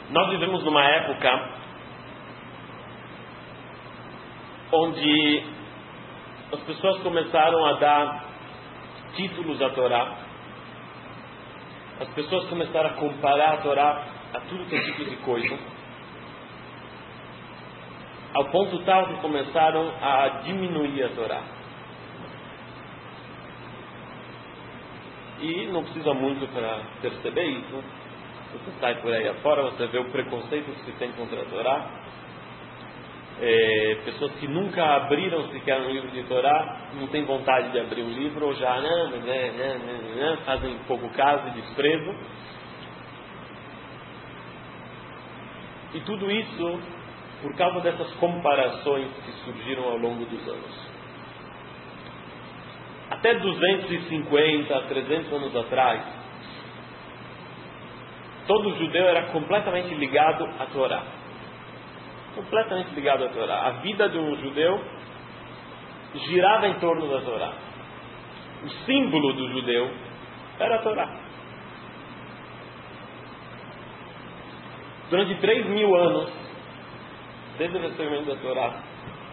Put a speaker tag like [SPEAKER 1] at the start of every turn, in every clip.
[SPEAKER 1] Nós vivemos numa época onde as pessoas começaram a dar títulos à Torá. As pessoas começaram a comparar a Torá a tudo que é tipo de coisa, ao ponto tal que começaram a diminuir a Torá. E não precisa muito para perceber isso. Você sai por aí afora, você vê o preconceito que se tem contra a Torá. Pessoas que nunca abriram sequer um livro de Torá, não têm vontade de abrir um livro, ou já fazem pouco caso e desprezo. E tudo isso por causa dessas comparações que surgiram ao longo dos anos. Até 250, 300 anos atrás, todo judeu era completamente ligado à Torá. Completamente ligado à Torá. A vida de um judeu girava em torno da Torá. O símbolo do judeu era a Torá. Durante 3.000 anos, desde o recebimento da Torá,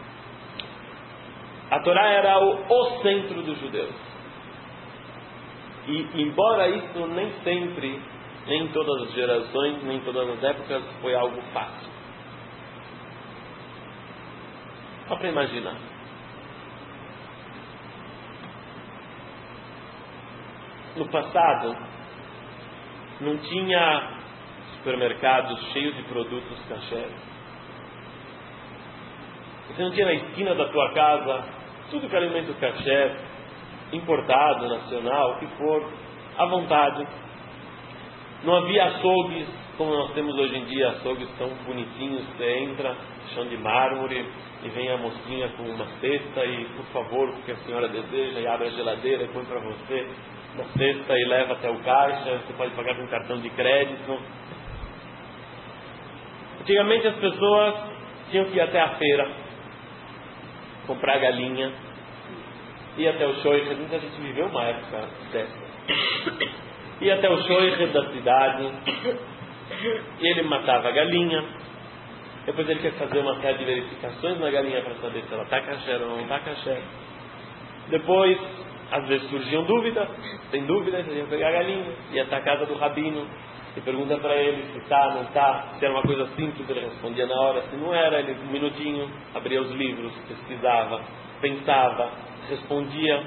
[SPEAKER 1] a Torá era o centro dos judeus. E embora isso nem sempre, nem em todas as gerações, nem em todas as épocas, foi algo fácil. Só para imaginar. No passado, não tinha supermercados cheios de produtos kasher. Você não tinha na esquina da tua casa tudo que é alimento kasher, importado, nacional, o que for, à vontade. Não havia açougues como nós temos hoje em dia, açougues tão bonitinhos, você entra, chão de mármore, e vem a mocinha com uma cesta e, por favor, o que a senhora deseja, e abre a geladeira e põe para você na cesta e leva até o caixa, você pode pagar com um cartão de crédito. Antigamente as pessoas tinham que ir até a feira, comprar galinha, ir até o shoicher. Muita gente viveu uma época dessa. Ir até o shoicher da cidade, e ele matava a galinha. Depois ele quer fazer uma série de verificações na galinha para saber se ela está kasher ou não está kasher. Depois, às vezes surgiam dúvidas. Tem dúvidas, ele ia pegar a galinha, ia até a casa do rabino e pergunta para ele se está, não está. Se era uma coisa simples, ele respondia na hora. Se não era, ele um minutinho abria os livros, pesquisava, pensava, respondia.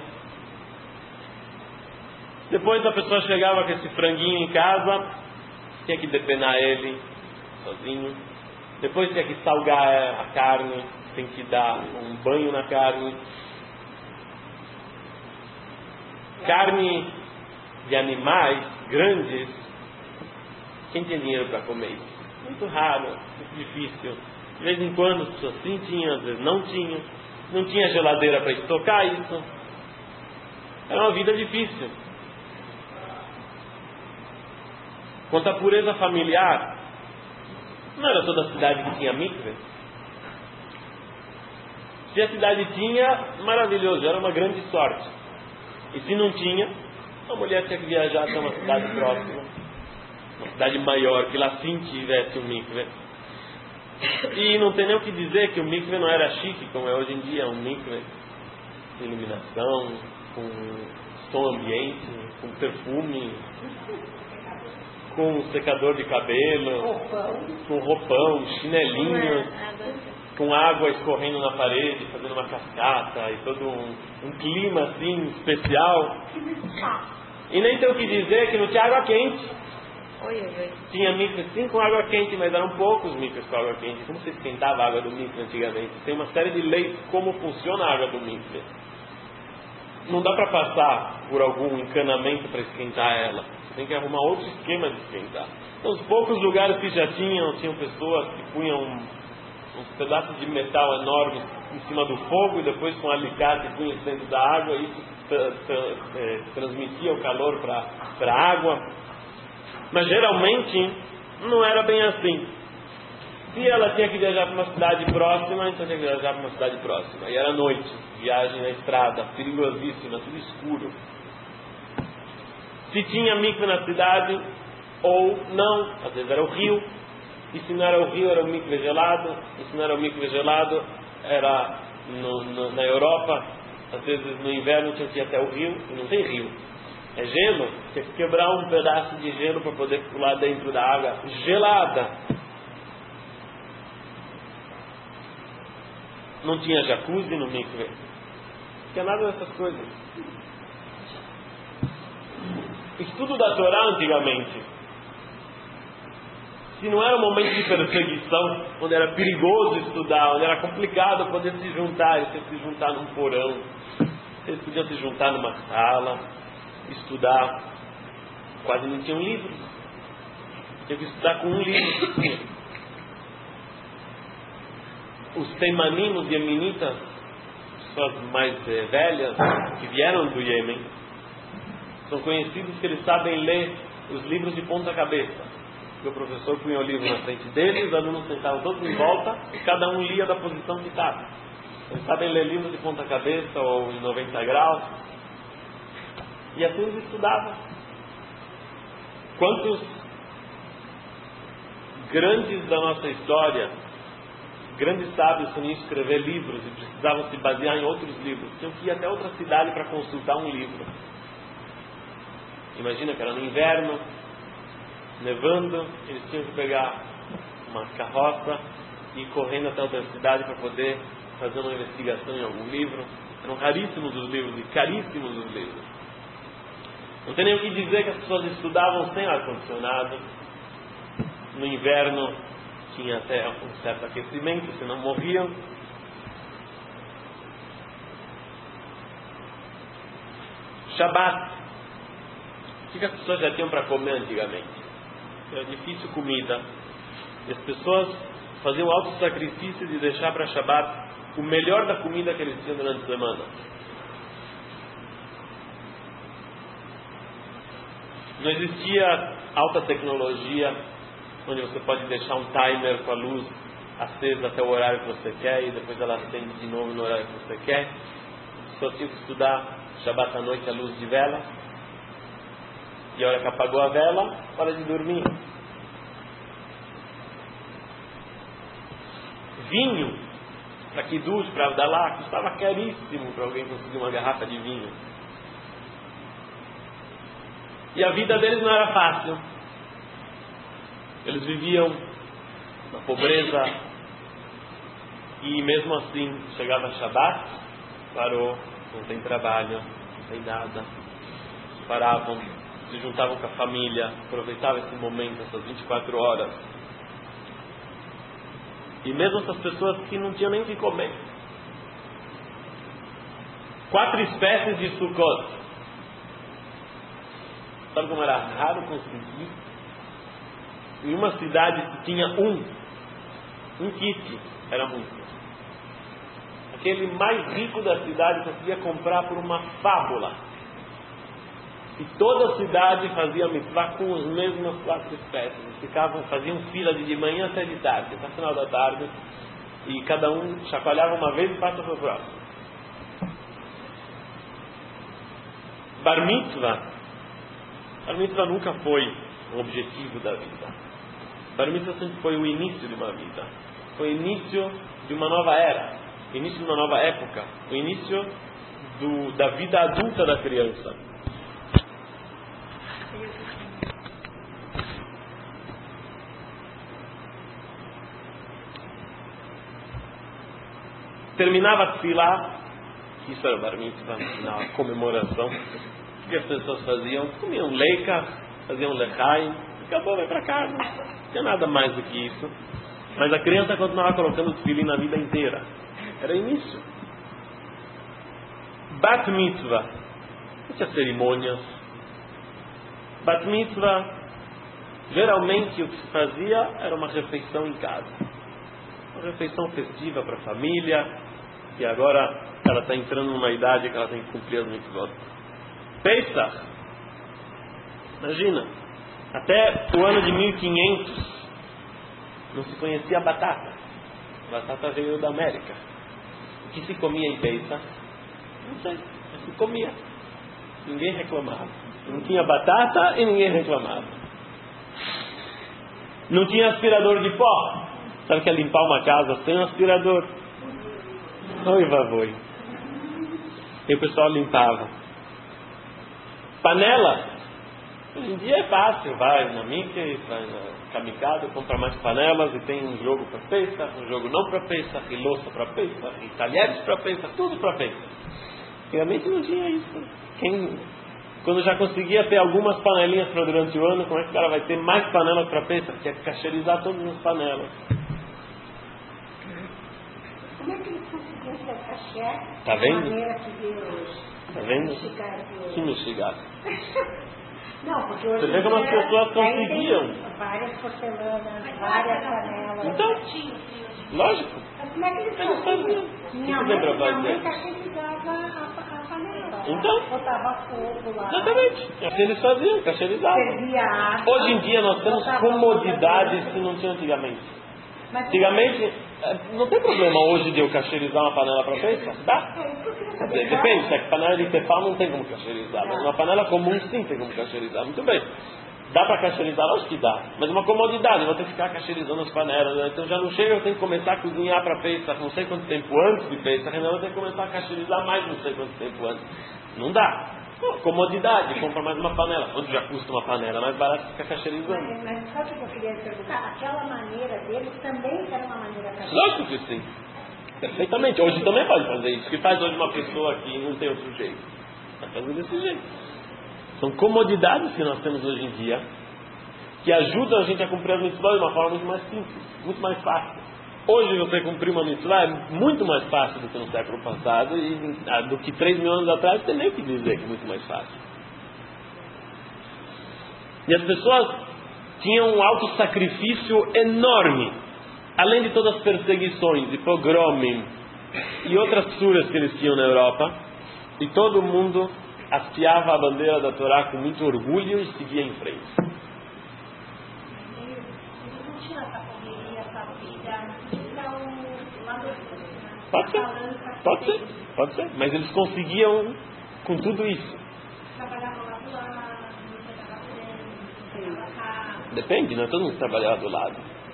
[SPEAKER 1] Depois a pessoa chegava com esse franguinho em casa, tinha que depenar ele sozinho. Depois tinha que salgar a carne, tem que dar um banho na carne. Carne de animais grandes, quem tem dinheiro para comer isso? Muito raro, muito difícil. De vez em quando as pessoas sim tinham, às vezes não tinham. Não tinha geladeira para estocar isso. Era uma vida difícil. Quanto à pureza familiar, não era toda a cidade que tinha mikve. Se a cidade tinha, maravilhoso, era uma grande sorte. E se não tinha, a mulher tinha que viajar até uma cidade próxima, uma cidade maior, que lá sim tivesse um mikve. E não tem nem o que dizer que o mikve não era chique, como é hoje em dia, um mikve com iluminação, com som ambiente, com perfume, com secador de cabelo, com roupão, chinelinho, com água escorrendo na parede, fazendo uma cascata e todo um clima assim especial. E nem tem o que dizer que não tinha água quente. Tinha mikve sim com água quente, mas eram poucos mikves com água quente. Como se esquentava a água do mikve antigamente? Tem uma série de leis como funciona a água do mikve. Não dá para passar por algum encanamento para esquentar ela. Você tem que arrumar outro esquema de esquentar. Então, os poucos lugares que já tinham pessoas que punham uns pedaços de metal enormes em cima do fogo e depois com alicate punham dentro da água e isso transmitia o calor para a água. Mas geralmente não era bem assim. Se ela tinha que viajar para uma cidade próxima, então tinha que viajar para uma cidade próxima. E era noite, viagem na estrada, perigosíssima, tudo escuro. Se tinha mikve na cidade ou não, às vezes era o rio. E se não era o rio, era o mikve gelado. E se não era o mikve gelado, era na Europa. Às vezes no inverno tinha que ir até o rio, e não tem rio. É gelo, tinha que quebrar um pedaço de gelo para poder pular dentro da água gelada. Não tinha jacuzzi no mikve. Não tinha nada dessas coisas. Estudo da Torá antigamente, se não era um momento de perseguição, onde era perigoso estudar, onde era complicado poder se juntar, eles tinham que se juntar num porão, eles podiam se juntar numa sala, estudar, quase não tinham livros, tinham que estudar com um livro. Os teimanim, os yemenitas, pessoas mais velhas, que vieram do Iêmen, são conhecidos que eles sabem ler os livros de ponta cabeça. O professor punha o livro na frente deles, os alunos sentavam todos em volta e cada um lia da posição que estava. Eles sabem ler livros de ponta cabeça ou em 90 graus. E assim eles estudavam. Quantos grandes da nossa história, grandes sábios tinham que escrever livros e precisavam se basear em outros livros. Tinham que ir até outra cidade para consultar um livro. Imagina que era no inverno, nevando, eles tinham que pegar uma carroça e ir correndo até outra cidade para poder fazer uma investigação em algum livro. Eram raríssimos os livros e caríssimos os livros. Não tem nem o que dizer que as pessoas estudavam sem ar-condicionado. No inverno tinha até um certo aquecimento, senão morriam. Shabat. O que as pessoas já tinham para comer antigamente? Era difícil comida. E as pessoas faziam o alto sacrifício de deixar para Shabat o melhor da comida que eles tinham durante a semana. Não existia alta tecnologia, onde você pode deixar um timer com a luz acesa até o horário que você quer e depois ela acende de novo no horário que você quer. As pessoas tinham que estudar Shabat à noite à luz de vela. E a hora que apagou a vela, hora de dormir. Vinho, para Kiddush, para Avdalá, custava caríssimo para alguém conseguir uma garrafa de vinho. E a vida deles não era fácil. Eles viviam na pobreza. E mesmo assim, chegava Shabat, parou, não tem trabalho, não tem nada. Paravam, se juntavam com a família, aproveitavam esse momento, essas 24 horas. E mesmo essas pessoas que não tinham nem o que comer. 4 espécies de Sukkot. Sabe como era raro conseguir? Em uma cidade que tinha um kit, era muito. Aquele mais rico da cidade conseguia comprar por uma fábula. E toda a cidade fazia mitzvah com as mesmas 4 espécies. Faziam fila de manhã até de tarde, até o final da tarde. E cada um chacoalhava uma vez e passa para o próximo. Bar mitzvah. Bar mitzvah nunca foi o objetivo da vida. Bar mitzvah sempre foi o início de uma vida. Foi o início de uma nova era. O início de uma nova época. O início da vida adulta da criança. Terminava a tefilá, isso era o bar mitzvah, na comemoração. O que as pessoas faziam? Comiam leika, faziam lechaim, acabou, vai para casa. Não tinha nada mais do que isso. Mas a criança continuava colocando tefilin na vida inteira. Era início. Bat mitzvah, não tinha cerimônias. Bat mitzvah, geralmente o que se fazia era uma refeição em casa. Uma refeição festiva para a família. E agora ela está entrando numa idade que ela tem que cumprir as mitzvot. Pesach, imagina, até o ano de 1500 não se conhecia a batata. A batata veio da América. O que se comia em Pesach? Não sei, mas se comia. Ninguém reclamava. Não tinha batata e ninguém reclamava. Não tinha aspirador de pó. Sabe que é limpar uma casa sem um aspirador? Oi, vavoi. E o pessoal limpava. Panela. Hoje em dia é fácil. Vai na Mickey, vai na Kamikado, compra mais panelas e tem um jogo para Pesach, um jogo não para Pesach, e louça para Pesach, e talheres para Pesach, tudo para Pesach. Antigamente não tinha isso. Quando já conseguia ter algumas panelinhas para durante o ano, como é que o cara vai ter mais panelas para Pesach? Tinha que cacherizar todas as panelas.
[SPEAKER 2] Como é que eles conseguiam ser caché?
[SPEAKER 1] Tá vendo?
[SPEAKER 2] Da maneira que vê hoje.
[SPEAKER 1] Tá vendo? Que mexigaram.
[SPEAKER 2] Não, porque hoje
[SPEAKER 1] você vê como as pessoas conseguiam.
[SPEAKER 2] Várias porcelanas, várias panelas.
[SPEAKER 1] Então, lógico.
[SPEAKER 2] Mas como é que eles
[SPEAKER 1] faziam?
[SPEAKER 2] Minha mãe cacherizava a panela.
[SPEAKER 1] Então,
[SPEAKER 2] botava fogo lá.
[SPEAKER 1] Exatamente. Assim eles faziam, cacheirizavam.
[SPEAKER 2] Servia água.
[SPEAKER 1] Hoje em dia nós temos comodidades que não tinha antigamente. Antigamente, não tem problema hoje de eu cacheirizar uma panela para Pesach, tá? Depende, se é que panela de tefal não tem como cacheirizar, mas uma panela comum sim tem como cacheirizar. Muito bem. Dá para cacheirizar? Lógico que dá. Mas uma comodidade, eu vou ter que ficar cacheirizando as panelas. Né? Então já não chega, eu tenho que começar a cozinhar para Pesach não sei quanto tempo antes de Pesach, eu tenho que começar a cacheirizar mais não sei quanto tempo antes. Não dá. Comodidade, compra mais uma panela. Quanto já custa uma panela? Mais barato que ficar cacheirizando.
[SPEAKER 2] Mas só que eu queria perguntar, aquela maneira deles também era uma maneira cacheiriza?
[SPEAKER 1] Lógico que sim. Perfeitamente. Hoje também pode fazer isso. O que faz hoje uma pessoa que não tem outro jeito? Vai fazer desse jeito. São comodidades que nós temos hoje em dia que ajudam a gente a cumprir as mitzvot de uma forma muito mais simples, muito mais fácil. Hoje você cumprir uma mitzvah é muito mais fácil do que no século passado e do que 3 mil anos atrás, tem nem o que dizer que é muito mais fácil. E as pessoas tinham um alto sacrifício enorme, além de todas as perseguições e pogromim e outras suras que eles tinham na Europa, e todo mundo hasteava a bandeira da Torá com muito orgulho e seguia em frente. Pode ser, mas eles conseguiam com tudo isso. Depende, não é todo mundo que trabalhava do lado.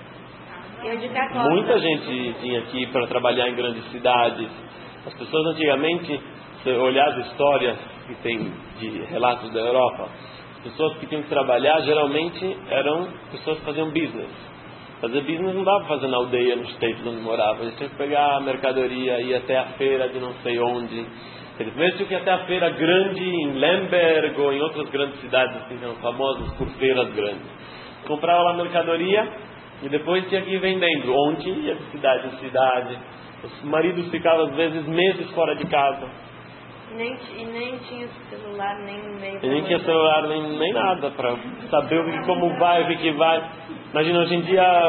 [SPEAKER 1] Muita gente tinha que ir para trabalhar em grandes cidades. As pessoas antigamente, se olhar as histórias que tem de relatos da Europa, as pessoas que tinham que trabalhar geralmente eram pessoas que faziam business. Fazer business não dava para fazer na aldeia, nos States onde morava. Eles tinham que pegar a mercadoria, ir até a feira de não sei onde. Eles mesmo tinham que ir até a feira grande em Lemberg ou em outras grandes cidades assim, que eram famosas por feiras grandes. Comprava lá a mercadoria e depois tinha que ir vendendo. Onde ia de cidade em cidade. Os maridos ficavam às vezes meses fora de casa.
[SPEAKER 3] E nem tinha celular, nem meio.
[SPEAKER 1] E nem tinha celular, nem nada para saber como vai, o que vai. Imagina, hoje em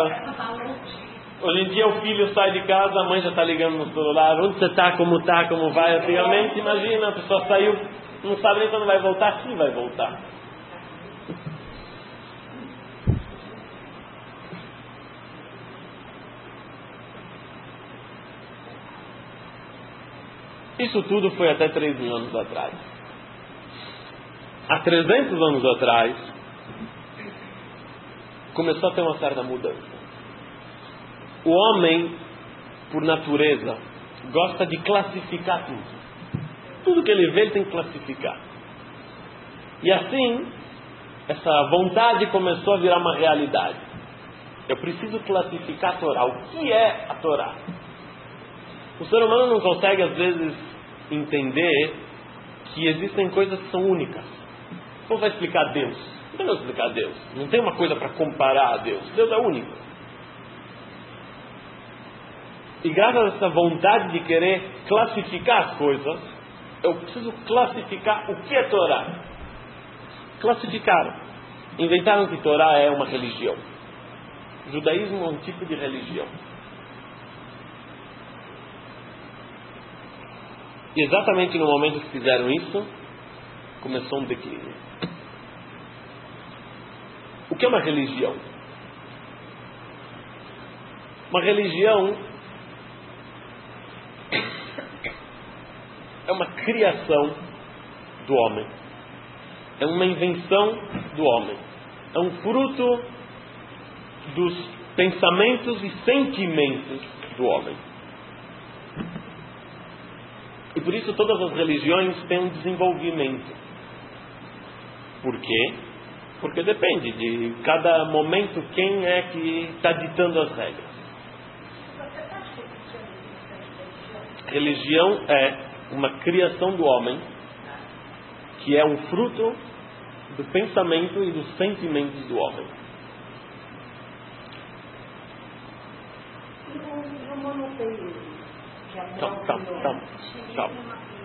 [SPEAKER 1] dia o filho sai de casa, a mãe já está ligando no celular, onde você está, como vai. Antigamente, imagina, a pessoa saiu, não sabe nem quando vai voltar, se vai voltar. Isso tudo foi até 3 mil anos atrás. Há 300 anos atrás, começou a ter uma certa mudança. O homem, por natureza, gosta de classificar tudo. Tudo que ele vê, ele tem que classificar. E assim, essa vontade começou a virar uma realidade. Eu preciso classificar a Torá. O que é a Torá? O ser humano não consegue, às vezes, entender que existem coisas que são únicas. Como vai explicar Deus? Não tem como explicar Deus. Não tem uma coisa para comparar a Deus. Deus é único. E graças a essa vontade de querer classificar as coisas, eu preciso classificar o que é Torá. Classificaram. Inventaram que Torá é uma religião. O judaísmo é um tipo de religião. E exatamente no momento que fizeram isso, começou um declínio. O que é uma religião? Uma religião é uma criação do homem. É uma invenção do homem. É um fruto dos pensamentos e sentimentos do homem. E por isso todas as religiões têm um desenvolvimento. Por quê? Porque depende de cada momento quem é que está ditando as regras. Religião é uma criação do homem que é um fruto do pensamento e dos sentimentos do homem. Calma.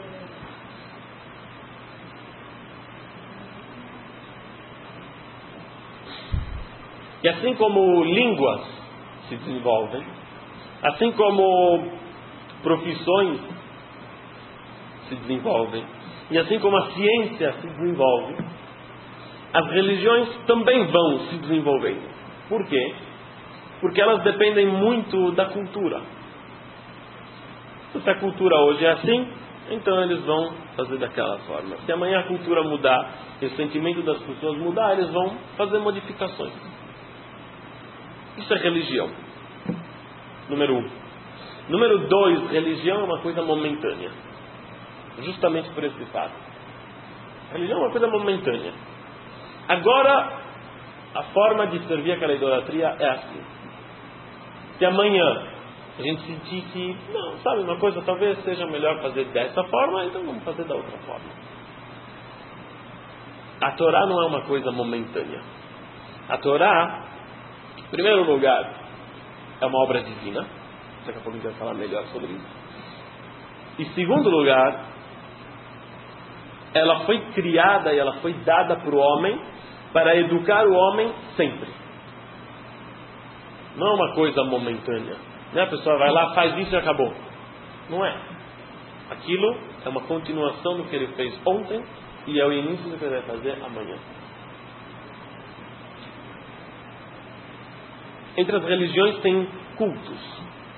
[SPEAKER 1] E assim como línguas se desenvolvem, assim como profissões se desenvolvem, e assim como a ciência se desenvolve, as religiões também vão se desenvolvendo. Por quê? Porque elas dependem muito da cultura. Se a cultura hoje é assim, então eles vão fazer daquela forma. Se amanhã a cultura mudar e o sentimento das pessoas mudar, eles vão fazer modificações. Isso é religião. Número 1. Número 2, religião é uma coisa momentânea. Justamente por esse fato. Religião é uma coisa momentânea. Agora, a forma de servir aquela idolatria é assim. Se amanhã a gente sentir que, não, sabe uma coisa, talvez seja melhor fazer dessa forma, então vamos fazer da outra forma. A Torá não é uma coisa momentânea. A Torá, em primeiro lugar, é uma obra divina. Daqui a pouco a gente vai falar melhor sobre isso. Em segundo lugar, ela foi criada e ela foi dada para o homem para educar o homem sempre. Não é uma coisa momentânea. A pessoa vai lá, faz isso e acabou. Não é. Aquilo é uma continuação do que ele fez ontem e é o início do que ele vai fazer amanhã. Entre as religiões tem cultos.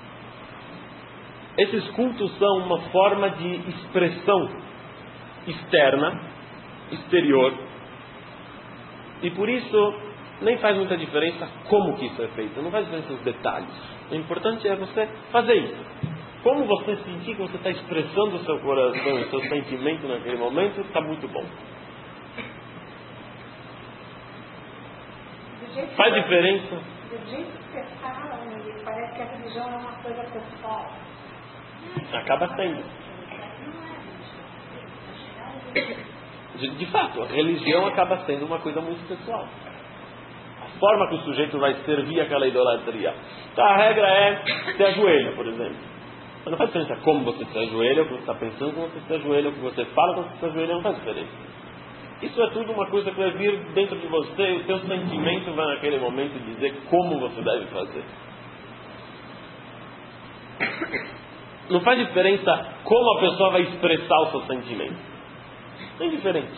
[SPEAKER 1] Esses cultos são uma forma de expressão externa, exterior, e por isso nem faz muita diferença como que isso é feito, não faz diferença os detalhes. O importante é você fazer isso. Como você sentir que você está expressando o seu coração, o seu sentimento naquele momento, está muito bom. Faz diferença.
[SPEAKER 2] Do jeito que você fala, parece que a religião é uma coisa pessoal.
[SPEAKER 1] Acaba sendo. De fato, a religião acaba sendo uma coisa muito pessoal. A forma que o sujeito vai servir aquela idolatria. Então, a regra é se ajoelha, por exemplo. Mas não faz diferença como você se ajoelha, o que você está pensando quando você se ajoelha, o que você fala quando você se ajoelha, não faz diferença. Isso é tudo uma coisa que vai vir dentro de você e o seu sentimento vai naquele momento dizer como você deve fazer. Não faz diferença como a pessoa vai expressar o seu sentimento. Não é diferente.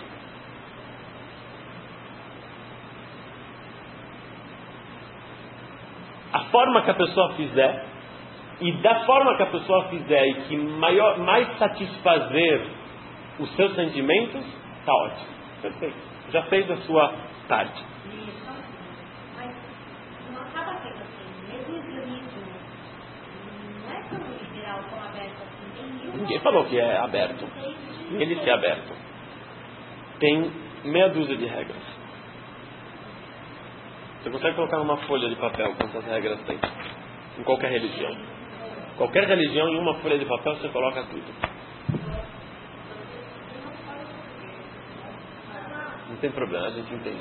[SPEAKER 1] A forma que a pessoa fizer, e da forma que a pessoa fizer e que mais satisfazer os seus sentimentos, está ótimo. Perfeito. Já fez a sua parte.
[SPEAKER 2] Isso. Mas não acaba sendo assim. Mesmo o islamismo não é tão liberal, tão aberto assim.
[SPEAKER 1] Ninguém falou que é aberto. Ninguém disse que é aberto. Tem meia dúzia de regras. Você consegue colocar numa folha de papel quantas regras tem? Em qualquer religião. Qualquer religião, em uma folha de papel, você coloca tudo. Não tem problema, a gente entende.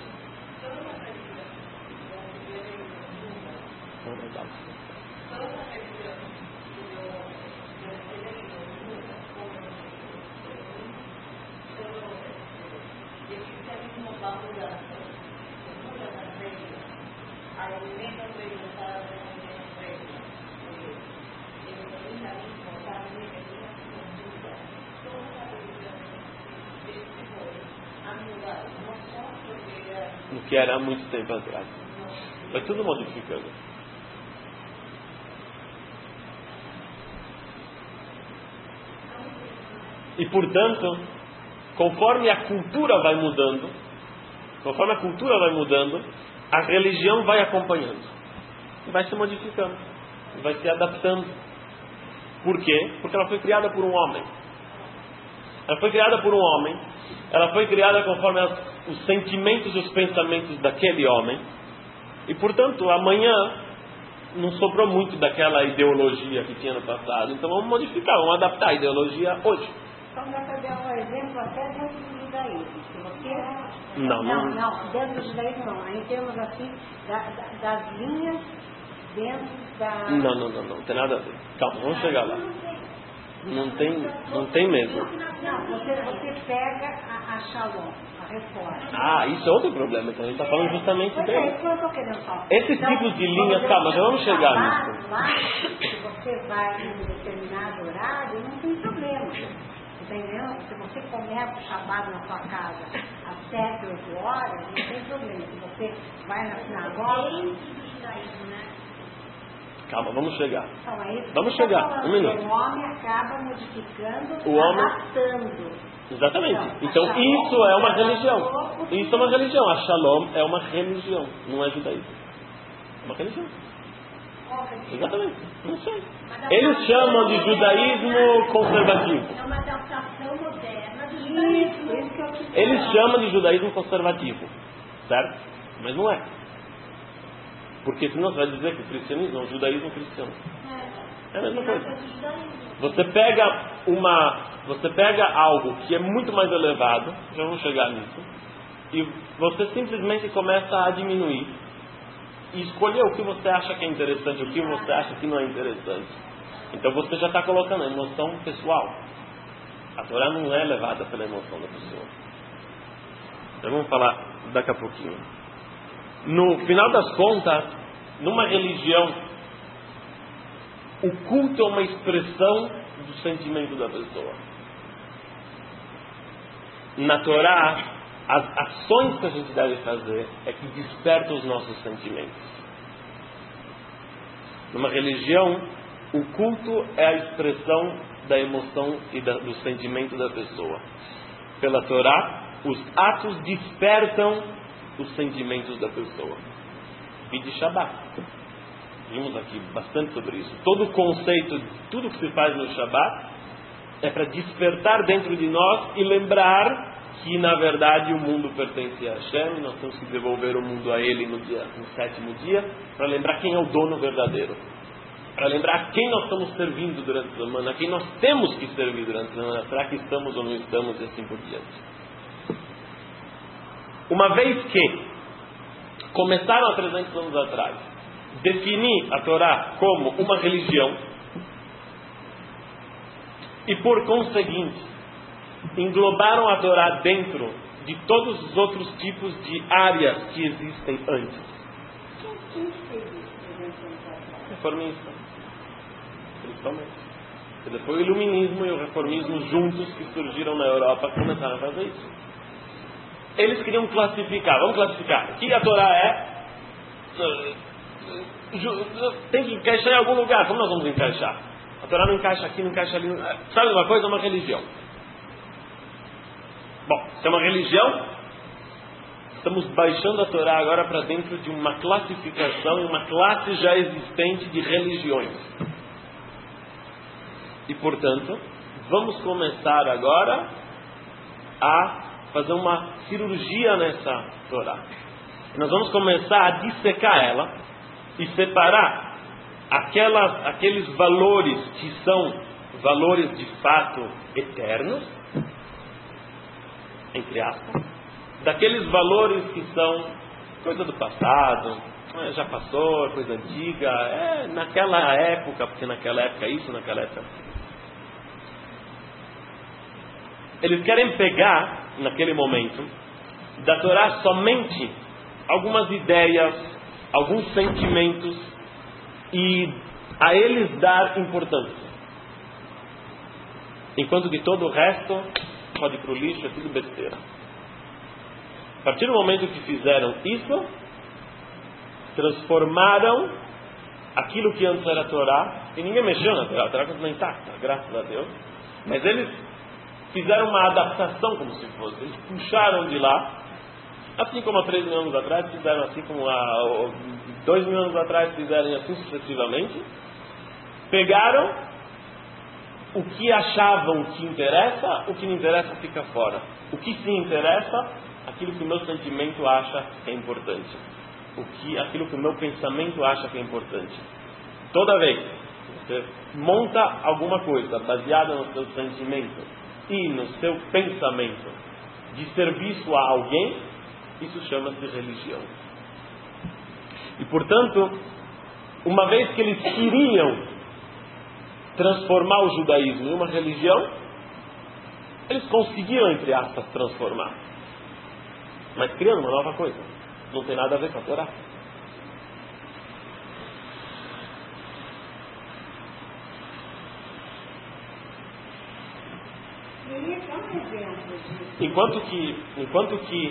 [SPEAKER 1] O que era há muito tempo atrás. Foi tudo modificando. E portanto, conforme a cultura vai mudando, a religião vai acompanhando, vai se modificando, vai se adaptando. Por quê? Porque ela foi criada por um homem. Ela foi criada por um homem, ela foi criada conforme os sentimentos e os pensamentos daquele homem, e portanto amanhã não sobrou muito daquela ideologia que tinha no passado, então vamos modificar, vamos adaptar a ideologia hoje.
[SPEAKER 2] Então dá para dar um exemplo até dentro do judaísmo. Se você...
[SPEAKER 1] Não,
[SPEAKER 2] dentro do judaísmo não, em termos assim, das linhas dentro da...
[SPEAKER 1] Não tem nada a ver. Calma, vamos chegar lá. Não tem mesmo.
[SPEAKER 2] Não, você pega a Shalom, a reforma.
[SPEAKER 1] Isso é outro problema, então a gente está falando justamente dele.
[SPEAKER 2] É isso que eu estou querendo falar.
[SPEAKER 1] Esses tipos de linhas, calma, já vamos chegar nisso.
[SPEAKER 2] Lá, se você vai em um determinado horário, não tem problema. Entendeu? Se você começa o Shabbat na sua casa às 7, 8 horas, não tem problema. Se você vai na sinagoga...
[SPEAKER 1] Calma, vamos chegar.
[SPEAKER 2] Então, é isso
[SPEAKER 1] vamos chegar, um minuto.
[SPEAKER 2] O homem acaba modificando,
[SPEAKER 1] o homem...
[SPEAKER 2] adaptando.
[SPEAKER 1] Exatamente. Então isso é uma religião. Isso é uma religião. A Shalom é uma religião, não é judaísmo. É uma religião. Exatamente. Não sei. Eles chamam de judaísmo conservativo.
[SPEAKER 2] É uma adaptação moderna do judaísmo.
[SPEAKER 1] Eles chamam de judaísmo conservativo. Certo? Mas não é. Porque senão você vai dizer que o cristianismo é um judaísmo cristão. É a mesma coisa. Você pega algo que é muito mais elevado, já vamos chegar nisso, e você simplesmente começa a diminuir e escolher o que você acha que é interessante, o que você acha que não é interessante. Então você já está colocando a emoção pessoal. A Torá não é levada pela emoção da pessoa. Então vamos falar daqui a pouquinho. No final das contas, numa religião, o culto é uma expressão do sentimento da pessoa. Na Torá, as ações que a gente deve fazer é que despertam os nossos sentimentos. Numa religião, o culto é a expressão da emoção e do sentimento da pessoa. Pela Torá, os atos despertam os sentimentos da pessoa. E de Shabbat. Vimos aqui bastante sobre isso. Todo o conceito, tudo que se faz no Shabbat é para despertar dentro de nós e lembrar que na verdade o mundo pertence a Hashem e nós temos que devolver o mundo a Ele no 7º dia, para lembrar quem é o dono verdadeiro, para lembrar quem nós estamos servindo durante a semana, quem nós temos que servir durante a semana, será que estamos ou não estamos, e assim por diante. Uma vez que começaram há 300 anos atrás definir a Torá como uma religião e por conseguinte englobaram a Torá dentro de todos os outros tipos de áreas que existem antes.
[SPEAKER 2] Quem fez isso?
[SPEAKER 1] Reformista, principalmente. Foi o iluminismo e o reformismo juntos que surgiram na Europa, começaram a fazer isso. Eles queriam classificar, vamos classificar. O que a Torá é? Tem que encaixar em algum lugar. Como nós vamos encaixar? A Torá não encaixa aqui, não encaixa ali. Sabe uma coisa? É uma religião. Bom, se é uma religião, estamos baixando a Torá agora para dentro de uma classificação, uma classe já existente de religiões. E portanto, vamos começar agora a fazer uma cirurgia nessa Torá. E nós vamos começar a dissecar ela e separar aqueles valores que são valores de fato eternos, entre aspas, daqueles valores que são coisa do passado, já passou, coisa antiga, naquela época, porque naquela época isso, naquela época. Eles querem pegar, naquele momento, da Torá somente algumas ideias, alguns sentimentos e a eles dar importância. Enquanto que todo o resto pode ir para o lixo, é tudo besteira. A partir do momento que fizeram isso, transformaram aquilo que antes era a Torá, e ninguém mexeu na Torá, a Torá continua intacta, graças a Deus, mas eles fizeram uma adaptação como se fosse, eles puxaram de lá Assim como há 3 mil anos atrás fizeram, assim como há 2 mil anos atrás fizeram, assim sucessivamente. Pegaram o que achavam que interessa, o que não interessa fica fora. O que sim interessa, aquilo que o meu sentimento acha que é importante. Aquilo que o meu pensamento acha que é importante. Toda vez que você monta alguma coisa baseada no seu sentimento e no seu pensamento de serviço a alguém, isso chama-se religião. E portanto, uma vez que eles queriam transformar o judaísmo em uma religião, eles conseguiram, entre aspas, transformar. Mas criando uma nova coisa. Não tem nada a ver com a Torá. Enquanto que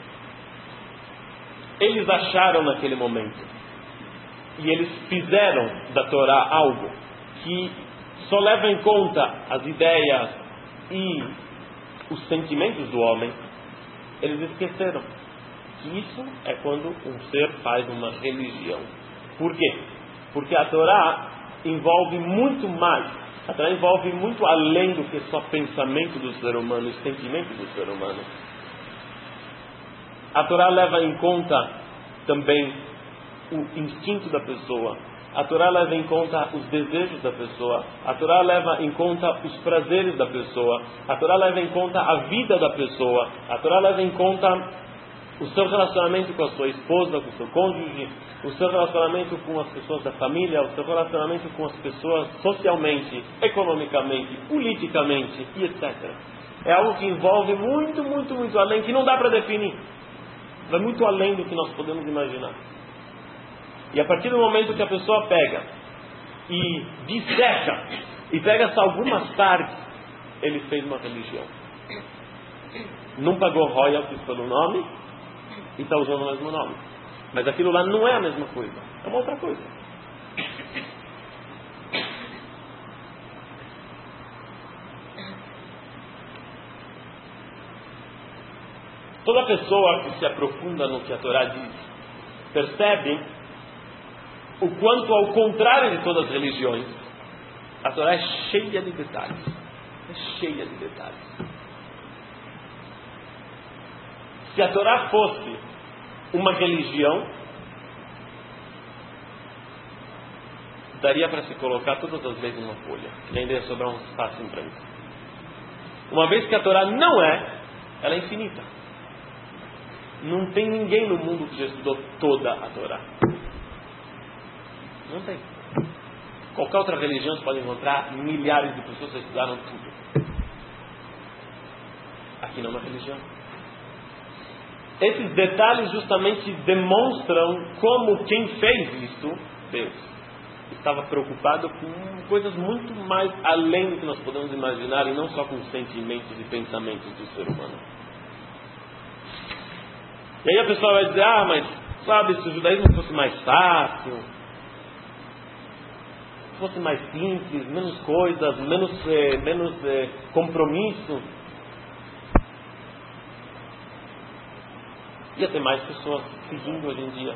[SPEAKER 1] eles acharam naquele momento e eles fizeram da Torá algo que só leva em conta as ideias e os sentimentos do homem, eles esqueceram que isso é quando um ser faz uma religião. Por quê? Porque a Torá envolve muito mais. A Torá envolve muito além do que só pensamento do ser humano e sentimento do ser humano. A Torá leva em conta também o instinto da pessoa. A Torá leva em conta os desejos da pessoa. A Torá leva em conta os prazeres da pessoa. A Torá leva em conta a vida da pessoa. A Torá leva em conta o seu relacionamento com a sua esposa, com o seu cônjuge, o seu relacionamento com as pessoas da família, o seu relacionamento com as pessoas socialmente, economicamente, politicamente e etc. É algo que envolve muito, muito, muito além, que não dá para definir. Vai muito além do que nós podemos imaginar. E a partir do momento que a pessoa pega e disseca e pega só algumas partes, ele fez uma religião. Não pagou royalties pelo nome e está usando o mesmo nome. Mas aquilo lá não é a mesma coisa. É uma outra coisa. Toda pessoa que se aprofunda no que a Torá diz, percebe o quanto, ao contrário de todas as religiões, a Torá é cheia de detalhes. É cheia de detalhes. Se a Torá fosse uma religião, daria para se colocar todas as leis numa folha, e ainda ia sobrar um espaço em branco. Uma vez que a Torá não é, ela é infinita. Não tem ninguém no mundo que já estudou toda a Torá. Não tem. Qualquer outra religião você pode encontrar milhares de pessoas que estudaram tudo. Aqui não é uma religião. Esses detalhes justamente demonstram como quem fez isso, Deus, estava preocupado com coisas muito mais além do que nós podemos imaginar, e não só com sentimentos e pensamentos do ser humano. E aí a pessoa vai dizer, mas sabe, se o judaísmo fosse mais fácil, fosse mais simples, menos coisas, menos compromisso, ia ter mais pessoas seguindo hoje em dia.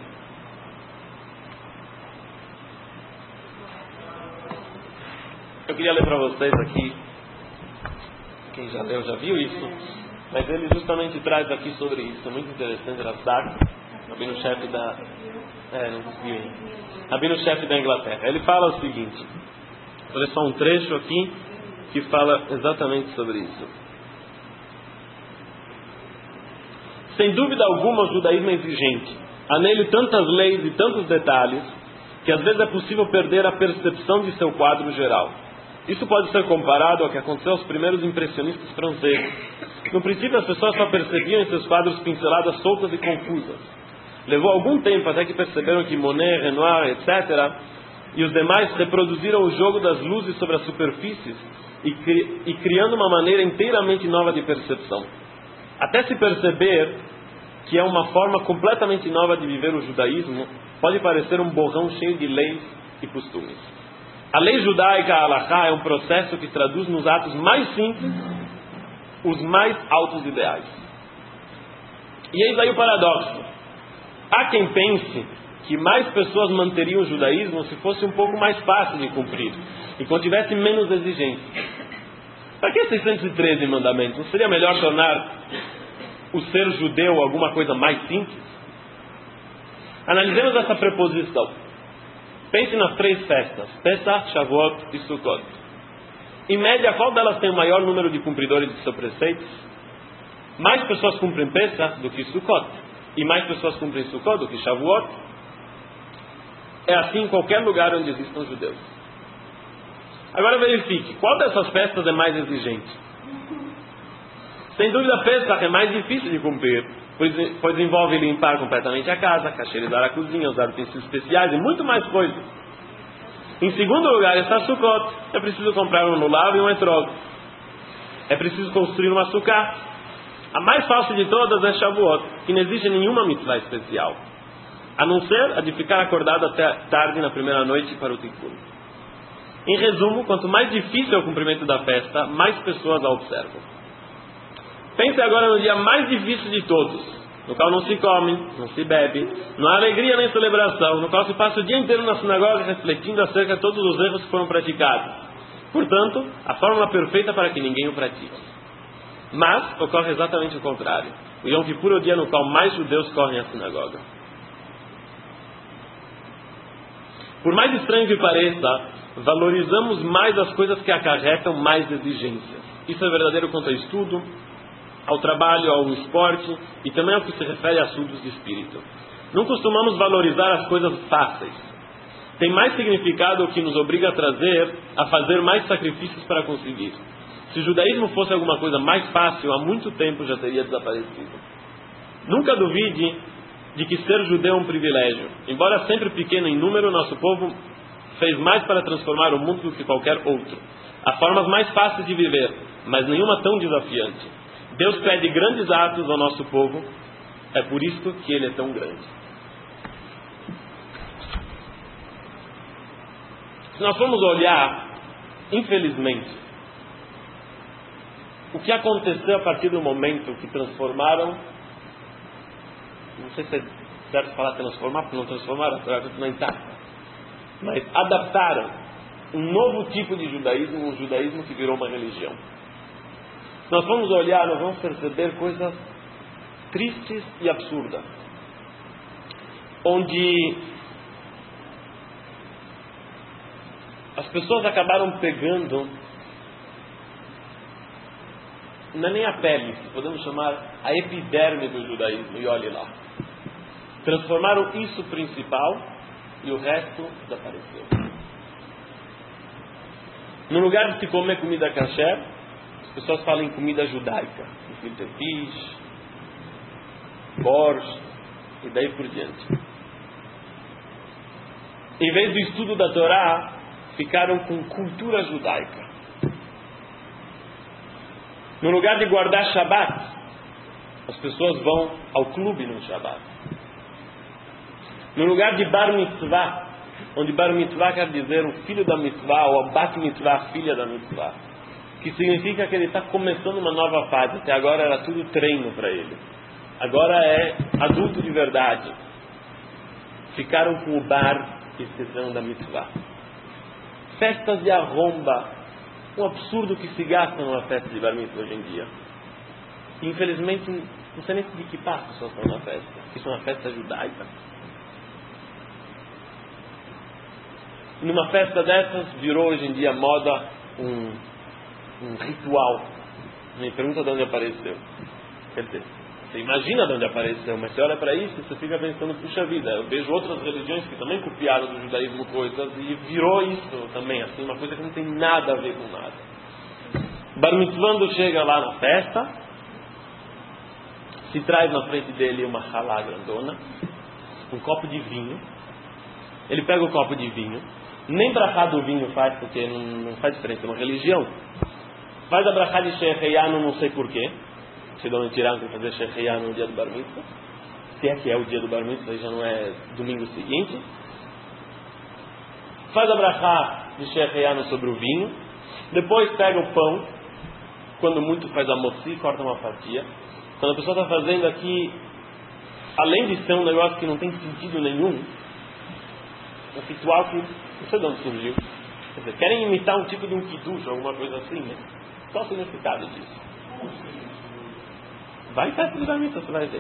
[SPEAKER 1] Eu queria ler para vocês aqui, quem já leu já viu isso, mas ele justamente traz aqui sobre isso, muito interessante, rabino-chefe da... não consegui. Rabino-chefe da Inglaterra. Ele fala o seguinte, vou ler só um trecho aqui que fala exatamente sobre isso. Sem dúvida alguma, o judaísmo é exigente. Há nele tantas leis e tantos detalhes que às vezes é possível perder a percepção de seu quadro geral. Isso pode ser comparado ao que aconteceu aos primeiros impressionistas franceses. No princípio, as pessoas só percebiam em seus quadros pinceladas soltas e confusas. Levou algum tempo até que perceberam que Monet, Renoir, etc., e os demais reproduziram o jogo das luzes sobre as superfícies e criando uma maneira inteiramente nova de percepção. Até se perceber que é uma forma completamente nova de viver o judaísmo, pode parecer um borrão cheio de leis e costumes. A lei judaica, a halachá, é um processo que traduz nos atos mais simples os mais altos ideais. E eis aí o paradoxo. Há quem pense que mais pessoas manteriam o judaísmo se fosse um pouco mais fácil de cumprir e contivesse menos exigências. Para que 613 mandamentos? Não seria melhor tornar o ser judeu alguma coisa mais simples? Analisemos essa preposição. Pense nas 3 festas: Pesach, Shavuot e Sukkot. Em média, qual delas tem o maior número de cumpridores de seus preceitos? Mais pessoas cumprem Pesach do que Sukkot, e mais pessoas cumprem Sukkot do que Shavuot. É assim em qualquer lugar onde existam judeus. Agora verifique, qual dessas festas é mais exigente? Sem dúvida, Pesach é mais difícil de cumprir, pois envolve limpar completamente a casa, cacheirizar a cozinha, usar utensílios especiais e muito mais coisas. Em segundo lugar está Sukkot. É preciso comprar um lulav e um etrog. É preciso construir uma sukkah. A mais fácil de todas é Shavuot, que não exige nenhuma mitzvah especial, a não ser a de ficar acordado até tarde na primeira noite para o tikkun. Em resumo, quanto mais difícil é o cumprimento da festa, mais pessoas a observam. Pense agora no dia mais difícil de todos, no qual não se come, não se bebe, não há alegria nem celebração, no qual se passa o dia inteiro na sinagoga refletindo acerca de todos os erros que foram praticados. Portanto, a fórmula perfeita para que ninguém o pratique. Mas ocorre exatamente o contrário. O Yom Kippur é o dia no qual mais judeus correm à sinagoga. Por mais estranho que pareça, valorizamos mais as coisas que acarretam mais exigências. Isso é verdadeiro quanto ao estudo, ao trabalho, ao esporte e também ao que se refere a assuntos de espírito. Não costumamos valorizar as coisas fáceis. Tem mais significado o que nos obriga a fazer mais sacrifícios para conseguir. Se o judaísmo fosse alguma coisa mais fácil, há muito tempo já teria desaparecido. Nunca duvide de que ser judeu é um privilégio. Embora sempre pequeno em número, nosso povo fez mais para transformar o mundo do que qualquer outro. Há formas mais fáceis de viver, mas nenhuma tão desafiante. Deus pede grandes atos ao nosso povo, é por isso que Ele é tão grande. Se nós formos olhar, infelizmente, o que aconteceu a partir do momento que transformaram, não sei se é certo falar transformar, porque não transformaram, não intacta, mas adaptaram um novo tipo de judaísmo, um judaísmo que virou uma religião. Se nós vamos olhar, nós vamos perceber coisas tristes e absurdas, onde as pessoas acabaram pegando, não é nem a pele, podemos chamar a epiderme do judaísmo, e olhe lá. Transformaram isso principal e o resto desapareceu. No lugar de se comer comida kasher, as pessoas falam em comida judaica, gefilte fish, borscht e daí por diante. Em vez do estudo da Torá, ficaram com cultura judaica. No lugar de guardar Shabat, as pessoas vão ao clube no Shabat. No lugar de Bar Mitzvah, onde Bar Mitzvah quer dizer o filho da Mitzvah, ou a Bat Mitzvah, filha da Mitzvah, que significa que ele está começando uma nova fase. Até agora era tudo treino para ele. Agora é adulto de verdade. Ficaram com o Bar e esqueceram da Mitzvah. Festas de arromba, um absurdo que se gasta numa festa de Bar Mitzvah hoje em dia. E, infelizmente, não sei nem de que parte as pessoas estão na festa. Isso é uma festa judaica. Numa festa dessas, virou hoje em dia moda um ritual. Me pergunta de onde apareceu. Quer dizer, você imagina de onde apareceu, mas você olha para isso e você fica pensando, puxa vida, eu vejo outras religiões que também copiaram do judaísmo coisas e virou isso também, assim, uma coisa que não tem nada a ver com nada. Bar Mitzvando chega lá na festa, se traz na frente dele uma halá grandona, um copo de vinho, ele pega o copo de vinho, nem brachá do vinho faz, porque não faz diferença, é uma religião, faz a brachá de Sheheyanu, não sei porquê, se não tiraram para fazer Sheheyanu no dia do Bar Mitzvah, se é que é o dia do Bar Mitzvah, já não é domingo seguinte, faz a brachá de Sheheyanu sobre o vinho, depois pega o pão, quando muito faz a motzi, corta uma fatia. Quando a pessoa está fazendo aqui além de ser um negócio que não tem sentido nenhum, um ritual que não sei de onde surgiu. Quer dizer, querem imitar um tipo de um kiddush, alguma coisa assim, né? Qual o significado disso? Vai em festa de bar mitzvah, você vai ver.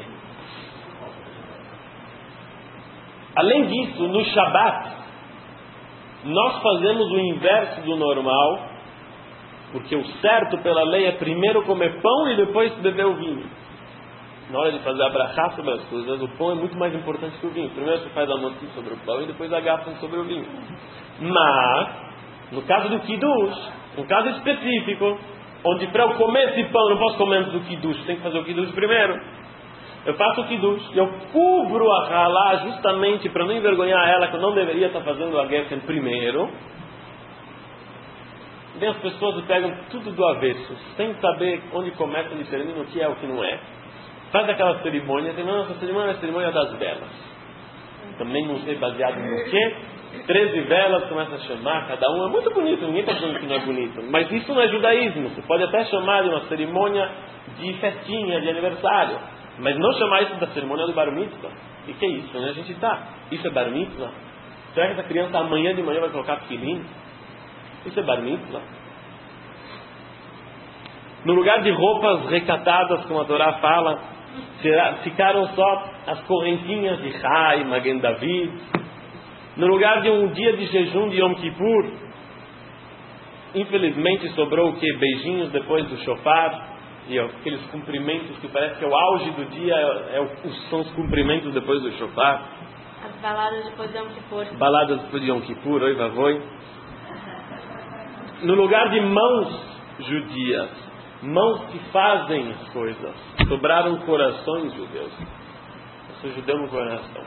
[SPEAKER 1] Além disso, no Shabat, nós fazemos o inverso do normal, porque o certo pela lei é primeiro comer pão e depois beber o vinho. Na hora de fazer a brachá sobre as coisas, o pão é muito mais importante que o vinho. Primeiro você faz a motim sobre o pão e depois a gafa sobre o vinho. Mas, no caso do kiddush, um caso específico, onde para eu comer esse pão, não posso comer antes do kiddush, tem que fazer o kiddush primeiro. Eu faço o kiddush e eu cubro a halá justamente para não envergonhar ela, que eu não deveria estar fazendo a geffen primeiro. Vem as pessoas e pegam tudo do avesso, sem saber onde começa, onde termina, o que é, o que não é. Faz aquela cerimônia, essa cerimônia é a cerimônia das velas. Também não sei baseado no quê. 13 velas, começa a chamar, cada uma. É muito bonito, ninguém está dizendo que não é bonito. Mas isso não é judaísmo. Você pode até chamar de uma cerimônia de festinha, de aniversário. Mas não chamar isso da cerimônia do bar mitzvah. E que é isso, né? A gente está. Isso é bar mitzvah? Será que essa criança amanhã de manhã vai colocar filim? Isso é bar mitzvah? No lugar de roupas recatadas, como a Torá fala, ficaram só as correntinhas de Chai, Magen David. No lugar de um dia de jejum de Yom Kippur, infelizmente sobrou o quê? Beijinhos depois do shofar, e aqueles cumprimentos que parece que é o auge do dia, são os cumprimentos depois do shofar.
[SPEAKER 3] As baladas depois de Yom Kippur.
[SPEAKER 1] Baladas depois de Yom Kippur, oi vavoi. No lugar de mãos judias, mãos que fazem as coisas, sobraram corações judeus. Eu sou judeu no coração.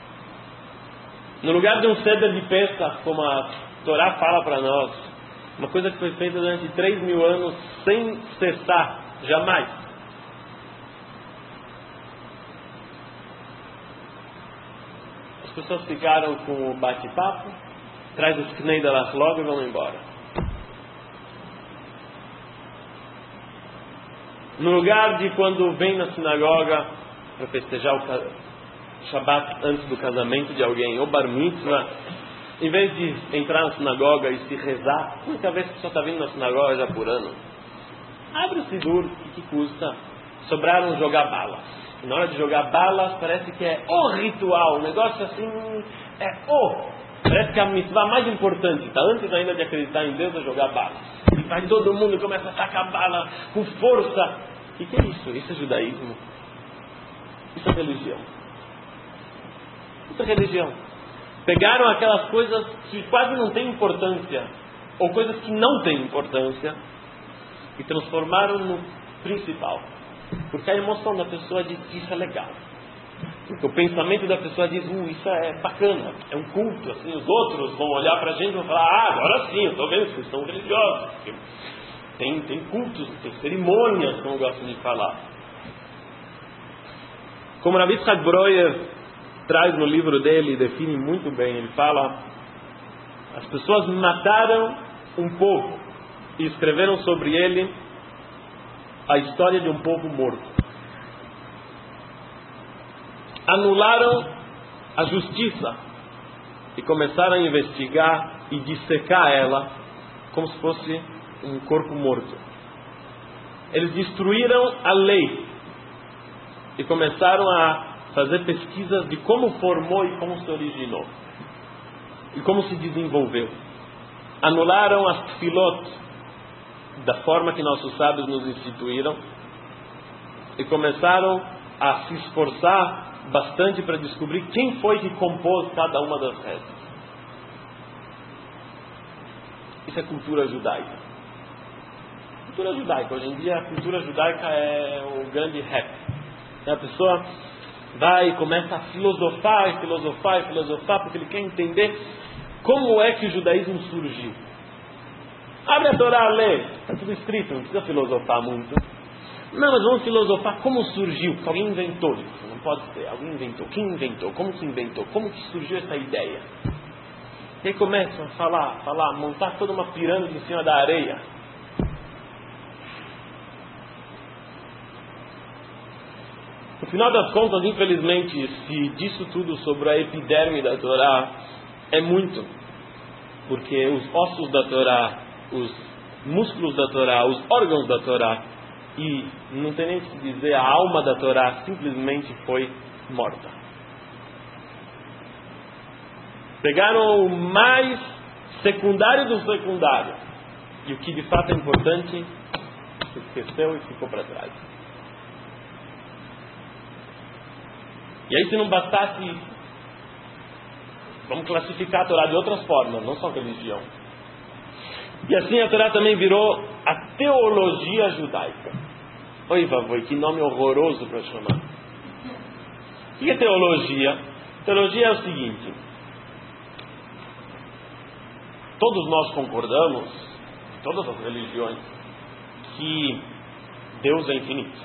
[SPEAKER 1] No lugar de um ceder de pesca, como a Torá fala para nós, uma coisa que foi feita durante 3.000 anos sem cessar, jamais. As pessoas ficaram com o bate-papo, traz os knei da logo e vão embora. No lugar de quando vem na sinagoga para festejar o Shabbat antes do casamento de alguém, ou bar mitzvah, em vez de entrar na sinagoga e se rezar, muita vez que só está vindo na sinagoga já por ano, abre o sidur, que custa? Sobraram jogar balas. E na hora de jogar balas parece que é o ritual, um negócio assim, parece que é a mitzvah mais importante, tá? Antes ainda de acreditar em Deus, é jogar balas. E vai todo mundo e começa a tacar bala com força. O que é isso? Isso é judaísmo? Isso é religião? Isso é religião. Pegaram aquelas coisas que quase não têm importância, ou coisas que não têm importância, e transformaram no principal. Porque a emoção da pessoa diz que isso é legal. Porque o pensamento da pessoa diz, isso é bacana, é um culto, assim, os outros vão olhar pra gente e vão falar, agora sim, eu estou vendo que vocês são religiosos. Tem cultos, tem cerimônias, como eu gosto de falar. Como Rav Yitzhak Breuer traz no livro dele, define muito bem, ele fala, as pessoas mataram um povo e escreveram sobre ele a história de um povo morto. Anularam a justiça e começaram a investigar e dissecar ela como se fosse um corpo morto. Eles destruíram a lei e começaram a fazer pesquisas de como formou e como se originou e como se desenvolveu. Anularam as tefilot da forma que nossos sábios nos instituíram e começaram a se esforçar bastante para descobrir quem foi que compôs cada uma das rezas. Isso é cultura judaica. Cultura judaica. Hoje em dia a cultura judaica é o grande rap. A pessoa vai e começa a filosofar, porque ele quer entender como é que o judaísmo surgiu. Abre a Torá, lê, está tudo escrito, não precisa filosofar muito. Não, mas vamos filosofar como surgiu, que alguém inventou isso. Não pode ser, alguém inventou. Quem inventou? Como que inventou? Como que surgiu essa ideia? E aí começam a falar, montar toda uma pirâmide em cima da areia. final das contas, infelizmente, se disso tudo sobre a epiderme da Torá é muito, porque os ossos da Torá, os músculos da Torá, os órgãos da Torá, e não tem nem o que dizer, a alma da Torá simplesmente foi morta. Pegaram o mais secundário do secundário, e o que de fato é importante se esqueceu e ficou para trás. E aí, se não bastasse isso, vamos classificar a Torá de outras formas, não só religião. E assim a Torá também virou a teologia judaica. Oi, vavoi, que nome horroroso para chamar. O que é teologia? Teologia é o seguinte: todos nós concordamos, todas as religiões, que Deus é infinito.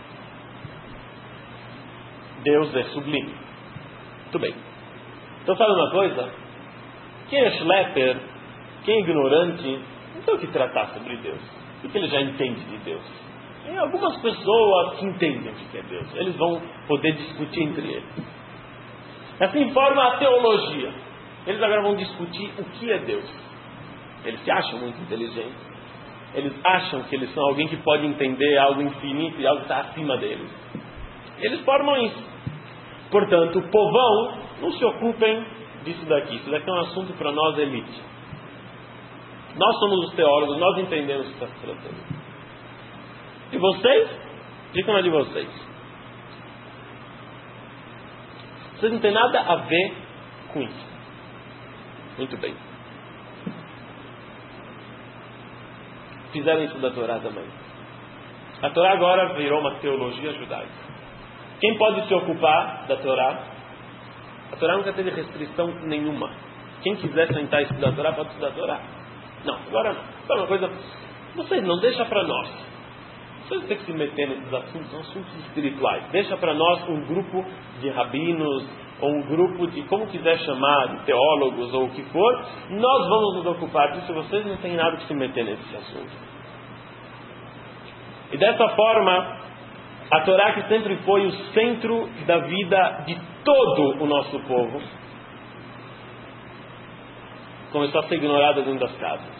[SPEAKER 1] Deus é sublime. Muito bem. Então, sabe uma coisa? Quem é schlepper, quem é ignorante, não tem o que tratar sobre Deus, porque ele já entende de Deus. Tem algumas pessoas que entendem o que é Deus. Eles vão poder discutir entre eles. Assim forma a teologia. Eles agora vão discutir o que é Deus. Eles se acham muito inteligentes. Eles acham que eles são alguém que pode entender algo infinito e algo que está acima deles. Eles formam isso. Portanto, o povão, não se ocupem disso daqui. Isso daqui é um assunto para nós, elite. Nós somos os teólogos, nós entendemos o que está se tratando. E vocês? Ficam na de vocês. Vocês não têm nada a ver com isso. Muito bem. Fizeram isso da Torá também. A Torá agora virou uma teologia judaica. Quem pode se ocupar da Torá? A Torá nunca teve restrição nenhuma. Quem quiser sentar e estudar a Torá, pode estudar a Torá. Não, agora não. Então, uma coisa, vocês não, deixa para nós. Vocês têm que se meter nesses assuntos, são assuntos espirituais. Deixa para nós um grupo de rabinos, ou um grupo de, como quiser chamar, de teólogos ou o que for. Nós vamos nos ocupar disso, vocês não têm nada que se meter nesse assunto. E dessa forma, a Torá, que sempre foi o centro da vida de todo o nosso povo, começou a ser ignorada dentro das casas.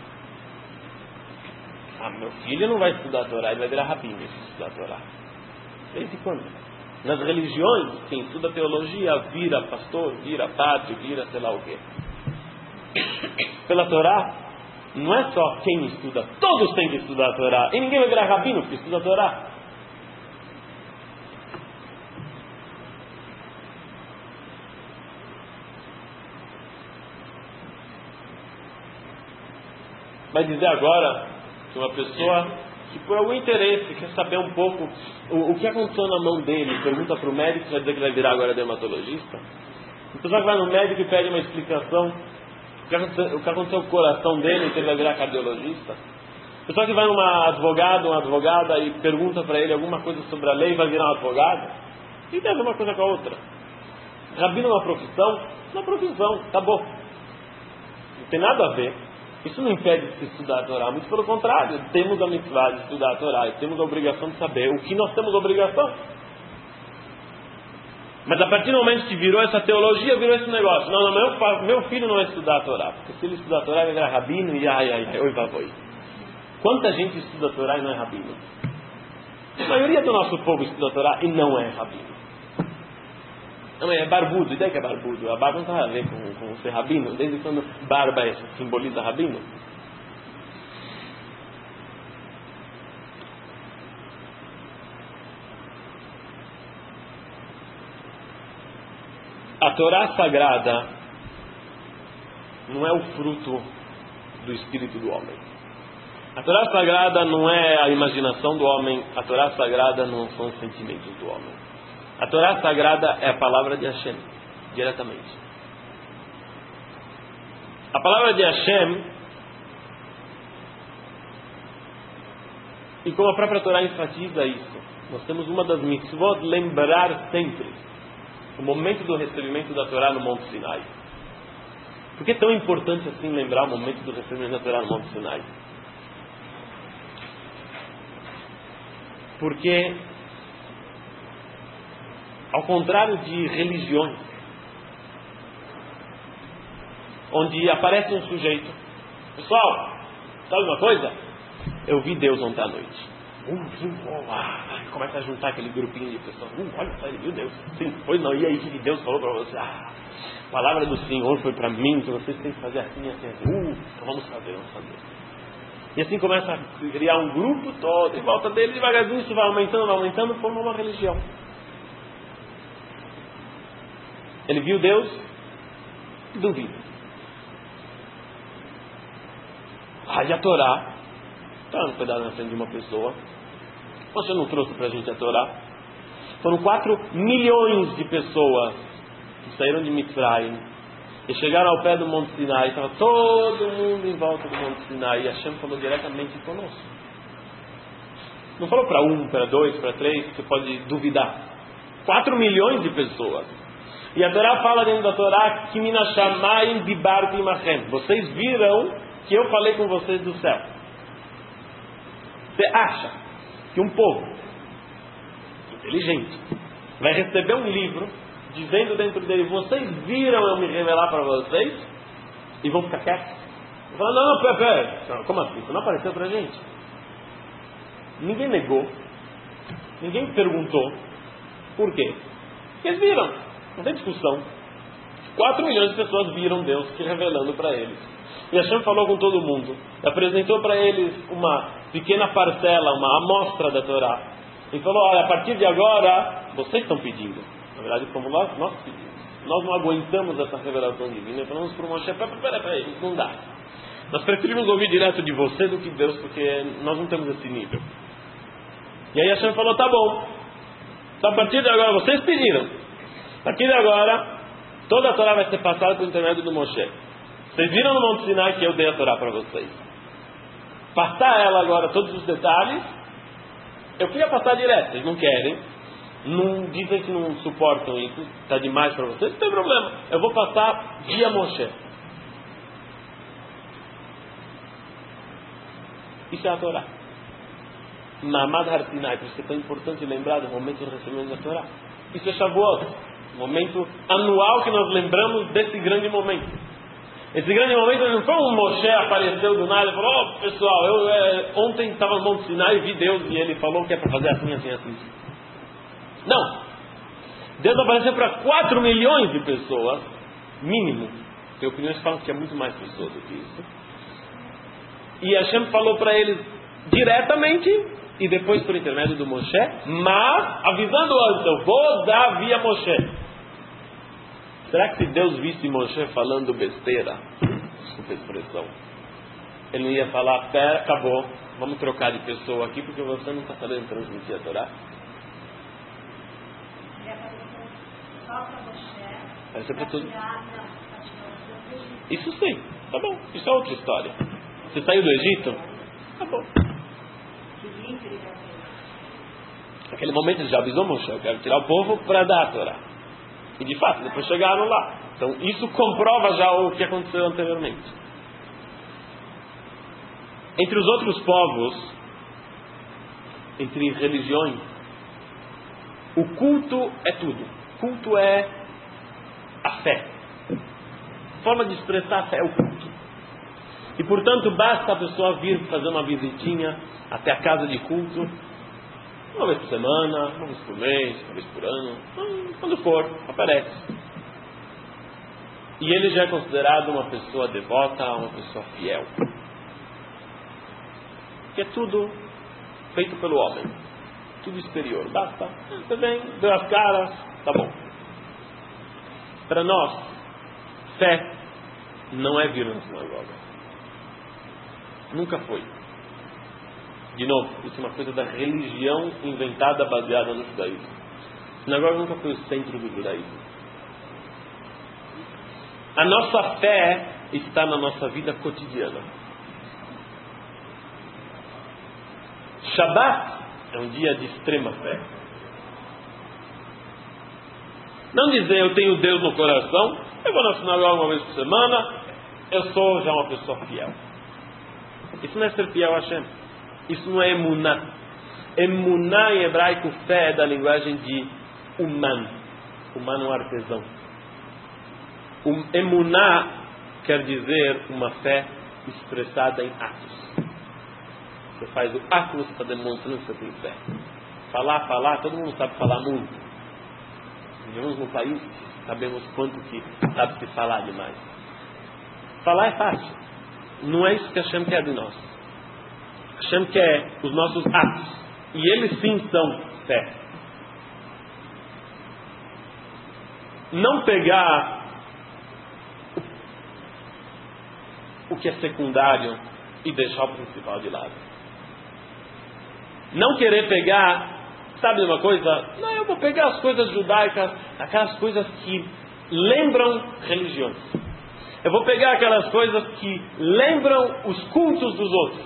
[SPEAKER 1] Meu filho não vai estudar a Torá, ele vai virar rabino se estudar a Torá. Desde quando? Nas religiões, quem estuda teologia vira pastor, vira padre, vira sei lá o quê. Pela Torá, não é só quem estuda, todos têm que estudar a Torá. E ninguém vai virar rabino porque estuda a Torá. Vai dizer agora que uma pessoa que por algum interesse quer saber um pouco o que aconteceu na mão dele, pergunta para o médico, vai dizer que vai virar agora dermatologista. A pessoa que vai no médico e pede uma explicação o que aconteceu com o coração dele, então ele vai virar cardiologista. A pessoa que vai numa advogada, uma advogada e pergunta para ele alguma coisa sobre a lei, vai virar um advogado. E tem uma coisa com a outra. Rabino é uma profissão? Uma profissão, acabou. Não tem nada a ver. Isso não impede de se estudar a Torá, muito pelo contrário, temos a mitzvah de estudar a Torá e temos a obrigação de saber o que nós temos a obrigação. Mas a partir do momento que virou essa teologia, virou esse negócio. Não, meu filho não vai estudar a Torá, porque se ele estudar a Torá, ele vai virar rabino e oi vavoi. Quanta gente estuda a Torá e não é rabino? A maioria do nosso povo estuda a Torá e não é rabino. Não, é barbudo. E daí que é barbudo? A barba não tem nada a ver com ser rabino. Desde quando barba simboliza rabino? A Torá sagrada não é o fruto do espírito do homem. A Torá sagrada não é a imaginação do homem. A Torá sagrada não são os sentimentos do homem. A Torá sagrada é a palavra de Hashem, diretamente. A palavra de Hashem, e como a própria Torá enfatiza isso, nós temos uma das mitzvot, lembrar sempre o momento do recebimento da Torá no Monte Sinai. Por que é tão importante assim lembrar o momento do recebimento da Torá no Monte Sinai? Porque Ao contrário de religiões, onde aparece um sujeito. Pessoal, sabe uma coisa? Eu vi Deus ontem à noite. Começa a juntar aquele grupinho de pessoas. Olha só, ele viu Deus. Sim, pois não. E aí, que Deus falou para você? A palavra do Senhor foi para mim, que vocês têm que fazer assim, assim, assim. Então vamos fazer. E assim começa a criar um grupo todo em volta dele, devagarzinho isso vai aumentando, forma uma religião. Ele viu Deus, duvida. E a Torá está no pedaço na frente de uma pessoa. Você não trouxe para a gente a Torá? Foram 4 milhões de pessoas que saíram de Mitzrayim e chegaram ao pé do Monte Sinai. Estava todo mundo em volta do Monte Sinai. E Hashem falou diretamente conosco. Não falou para 1, para 2, para 3, que você pode duvidar. 4 milhões de pessoas. E a Torá fala dentro da Torá que minashamayim dibarti imachem. Vocês viram que eu falei com vocês do céu. Você acha que um povo inteligente vai receber um livro dizendo dentro dele: vocês viram eu me revelar para vocês? E vão ficar quietos? Vão falar: não, Pepe, como assim? Isso não apareceu para a gente? Ninguém negou, ninguém perguntou. Por quê? Porque eles viram, não tem discussão. 4 milhões de pessoas viram Deus se revelando para eles. E Hashem falou com todo mundo, apresentou para eles uma pequena parcela, uma amostra da Torá, e falou: olha, a partir de agora vocês estão pedindo. Na verdade, como nós pedimos, nós não aguentamos essa revelação divina. Falamos para o Moshe: peraí, não dá. Nós preferimos ouvir direto de você do que Deus, porque nós não temos esse nível. E aí Hashem falou: tá bom, então a partir de agora vocês pediram, a partir de agora toda a Torá vai ser passada por intermédio do Moshe. Vocês viram no Monte Sinai que eu dei a Torá para vocês. Passar ela agora, todos os detalhes, eu queria passar direto. Vocês não querem, não dizem que não suportam isso, está demais para vocês, não tem problema. Eu vou passar via Moshe. Isso é a Torá. Ma'amad Har Sinai, por isso é tão importante lembrar do momento do recebimento da Torá. Isso é Shavuot, momento anual que nós lembramos desse grande momento. Esse grande momento não foi um Moshe apareceu do nada e falou: pessoal, eu ontem estava no Monte Sinai e vi Deus e ele falou que é para fazer assim, assim, assim. Não. Deus apareceu para 4 milhões de pessoas, mínimo. Tem opiniões que falam que é muito mais pessoas do que isso. E Hashem falou para eles diretamente e depois por intermédio do Moshe, mas avisando antes: eu vou dar via Moshe. Será que se Deus visse Moshe falando besteira, desculpa a expressão, ele não ia falar: pera, acabou, vamos trocar de pessoa aqui porque você não está sabendo transmitir a Torá? Parece para tudo. Isso sim, tá bom, isso é outra história. Você saiu do Egito? Tá bom. Naquele momento ele já avisou Moshe: eu quero tirar o povo para dar a Torá. E de fato, depois chegaram lá. Então isso comprova já o que aconteceu anteriormente. Entre os outros povos, entre religiões, o culto é tudo. Culto é a fé. A forma de expressar a fé é o culto. E portanto basta a pessoa vir fazer uma visitinha até a casa de culto, uma vez por semana, uma vez por mês, uma vez por ano, quando for, aparece. E ele já é considerado uma pessoa devota, uma pessoa fiel. Que é tudo feito pelo homem. Tudo exterior. Basta. Você vem, deu as caras, tá bom. Para nós, fé não é vir na sinagoga. Nunca foi. De novo, isso é uma coisa da religião inventada, baseada no judaísmo. A sinagoga nunca foi o centro do judaísmo. A nossa fé está na nossa vida cotidiana. Shabat é um dia de extrema fé. Não dizer: eu tenho Deus no coração, eu vou na sinagoga uma vez por semana, eu sou já uma pessoa fiel. Isso não é ser fiel a Hashem. Isso não é emuná. Emuná em hebraico, fé, é da linguagem de Uman. humano artesão. Emuná quer dizer uma fé expressada em atos. Você faz o ato, você está demonstrando que você tem fé. Falar, todo mundo sabe falar muito. Vivemos num país que sabemos quanto que sabe se falar demais. Falar é fácil. Não é isso que Hashem quer de nós. Hashem quer os nossos atos. E eles sim são fé. Não pegar o que é secundário e deixar o principal de lado. Não querer pegar, sabe uma coisa? Não, eu vou pegar as coisas judaicas, aquelas coisas que lembram religiões. Eu vou pegar aquelas coisas que lembram os cultos dos outros.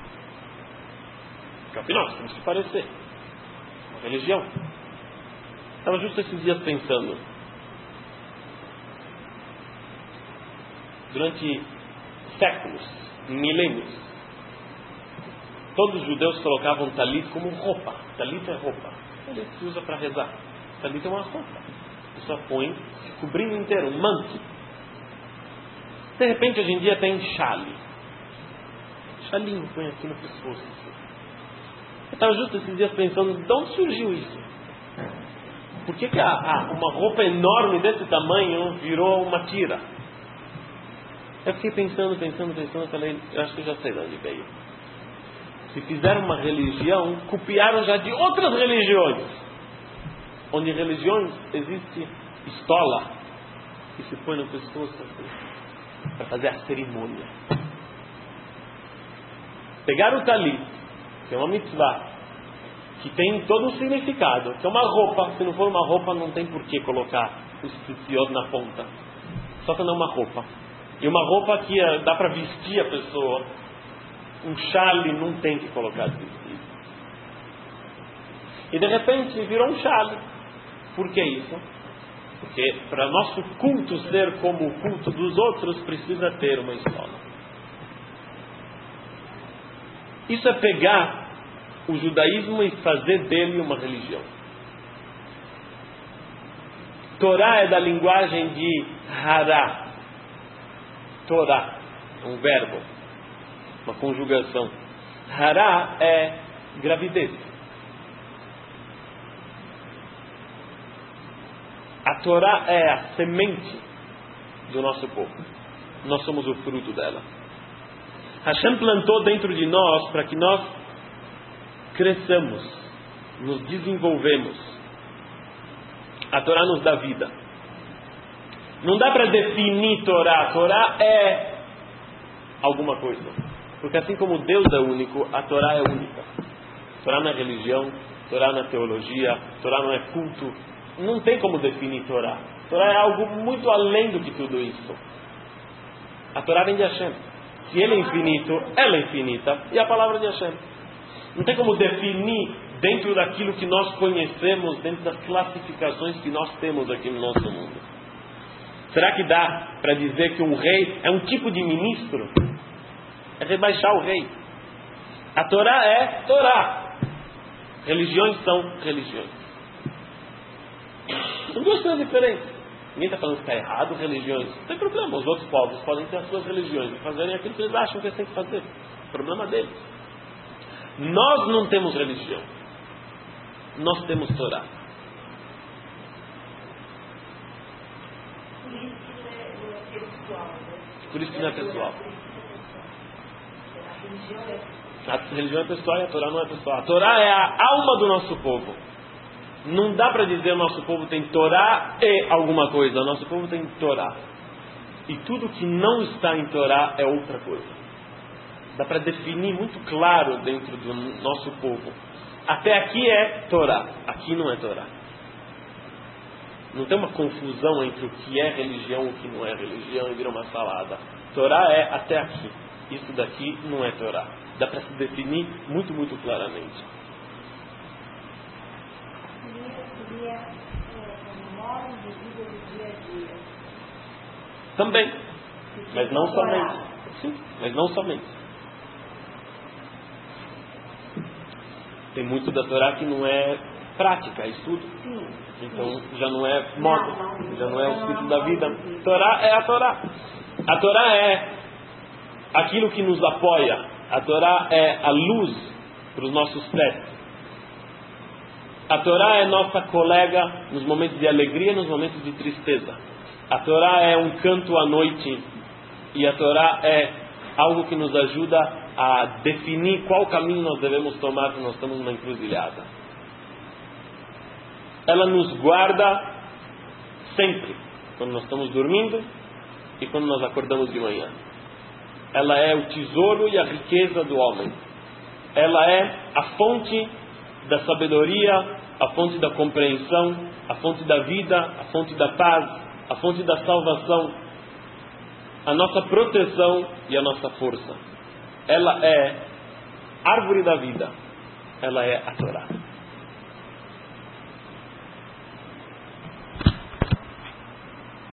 [SPEAKER 1] Porque afinal, temos que parecer uma religião. Estava justo esses dias pensando. Durante séculos, milênios, todos os judeus colocavam talit como roupa. Talit é roupa. Ele se usa para rezar. Talit é uma roupa. A pessoa põe, se cobrindo inteiro, um manto. De repente, hoje em dia tem chale. Chalinho, põe aqui no pescoço. Eu estava justo esses dias pensando, de onde surgiu isso? Por que uma roupa enorme desse tamanho virou uma tira? Eu fiquei pensando, eu falei, eu acho que eu já sei de onde veio. Se fizeram uma religião, copiaram já de outras religiões. Onde religiões existe estola que se põe no pescoço assim, para fazer a cerimônia. Pegaram o talit, que é uma mitzvah, que tem todo um significado, que é uma roupa. Se não for uma roupa, não tem por que colocar o tzitziot na ponta. Só que não é uma roupa. E uma roupa que dá para vestir a pessoa. Um chale não tem que colocar vestido. E de repente virou um chale. Por que isso? Porque para nosso culto ser como o culto dos outros, precisa ter uma escola. Isso é pegar o judaísmo e fazer dele uma religião. Torá é da linguagem de hará. Torá, um verbo, uma conjugação. Hará é gravidez. A Torá é a semente do nosso povo. Nós somos o fruto dela. Hashem plantou dentro de nós para que nós cresçamos, nos desenvolvemos. A Torá nos dá vida. Não dá para definir Torá. Torá é alguma coisa. Porque assim como Deus é único, a Torá é única. Torá não é religião, Torá não é teologia, Torá não é culto. Não tem como definir Torá. Torá é algo muito além do que tudo isso. A Torá vem de Hashem. Se Ele é infinito, ela é infinita. E a palavra de Hashem. Não tem como definir dentro daquilo que nós conhecemos, dentro das classificações que nós temos aqui no nosso mundo. Será que dá para dizer que um rei é um tipo de ministro? É rebaixar o rei. A Torá é Torá. Religiões são religiões. São duas coisas diferentes. Ninguém está falando que está errado religiões. Não tem problema. Os outros povos podem ter as suas religiões e fazerem aquilo que eles acham que eles têm que fazer. O problema deles. Nós não temos religião. Nós temos Torá. Por isso que não é pessoal. A religião é pessoal e a Torá não é pessoal. A Torá é a alma do nosso povo. Não dá para dizer o nosso povo tem Torá e alguma coisa. O nosso povo tem Torá. E tudo que não está em Torá é outra coisa. Dá para definir muito claro dentro do nosso povo. Até aqui é Torá. Aqui não é Torá. Não tem uma confusão entre o que é religião e o que não é religião e vira uma salada. Torá é até aqui. Isso daqui não é Torá. Dá para se definir muito, muito claramente.
[SPEAKER 2] Seria um modo de vida do dia a dia.
[SPEAKER 1] Também. Mas não somente. Sim, mas não somente. Tem muito da Torá que não é prática, é estudo.
[SPEAKER 2] Sim.
[SPEAKER 1] Então já não é moda, já não é o estudo da vida. Torá é a Torá. A Torá é aquilo que nos apoia. A Torá é a luz para os nossos pés. A Torá é nossa colega nos momentos de alegria e nos momentos de tristeza. A Torá é um canto à noite. E a Torá é algo que nos ajuda a definir qual caminho nós devemos tomar quando nós estamos numa encruzilhada. Ela nos guarda sempre, quando nós estamos dormindo e quando nós acordamos de manhã. Ela é o tesouro e a riqueza do homem. Ela é a fonte da sabedoria, a fonte da compreensão, a fonte da vida, a fonte da paz, a fonte da salvação, a nossa proteção e a nossa força. Ela é árvore da vida. Ela é a Torá.